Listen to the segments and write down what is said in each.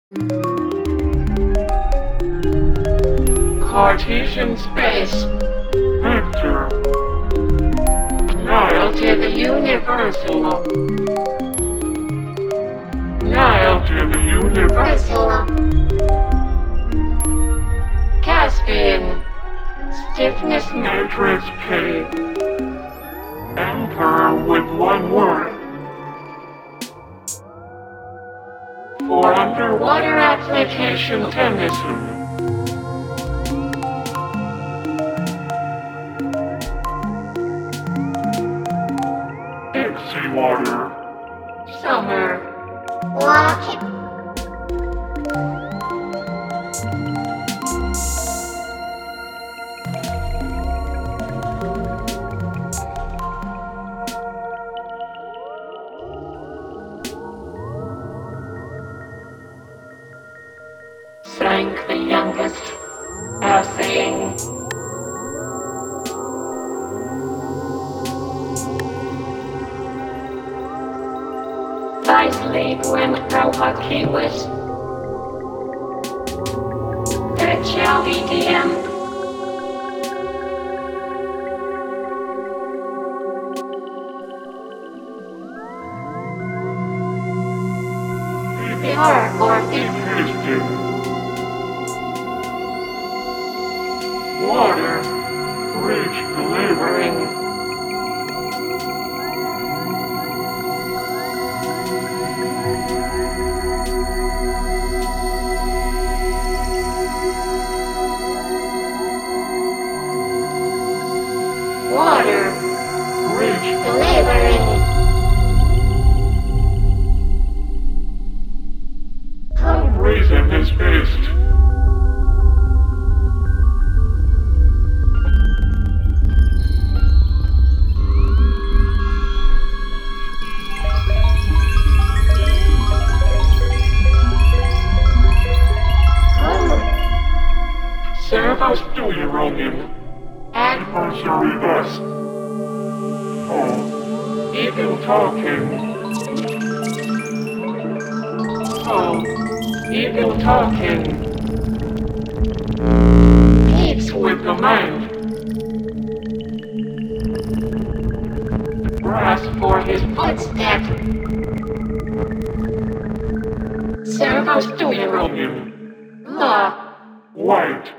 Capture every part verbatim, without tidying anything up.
Cartesian space. Vector. Nile to the universal. Nile to the universal. Caspian. Stiffness matrix K. Emperor with one word. For underwater application Tennyson. Dixie water. Summer. Rocket. Sank the youngest, saying, I sleep when thou hockey was. That shall be the end. The art or the water, rich delivering. Water, rich delivering. Some reason is based. Servos to uranium. Adversary best. Oh, evil talking. Oh, evil talking. Peace with the mind. Brass for his footstep. Servos to uranium. Law. White.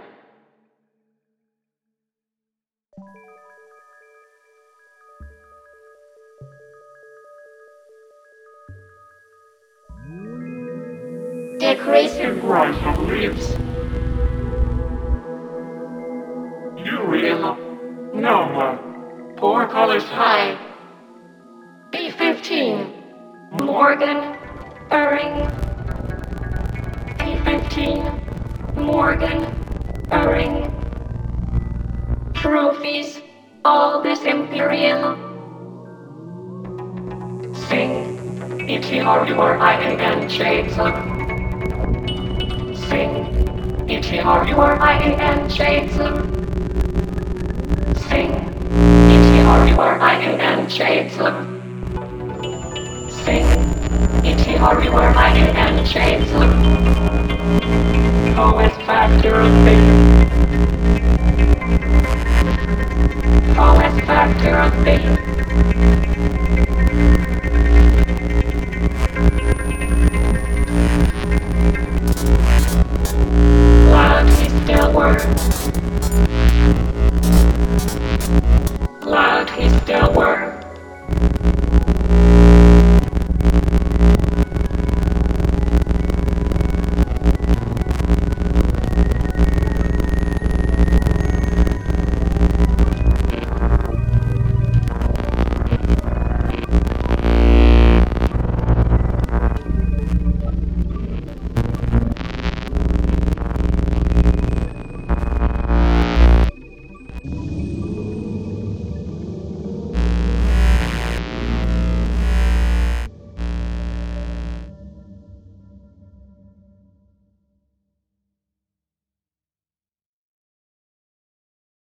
Decreasing rise of leaves. Uriel. Noma. Four colors high. B fifteen. Morgan. Irving. B fifteen. Morgan. Irving. Trophies. All this Imperial. Sing. E T R U R I N N shades of. Sing. E T R U R I N N shades of. Sing. E T R U R I N N shades of. Sing. E T R U R I N N shades of.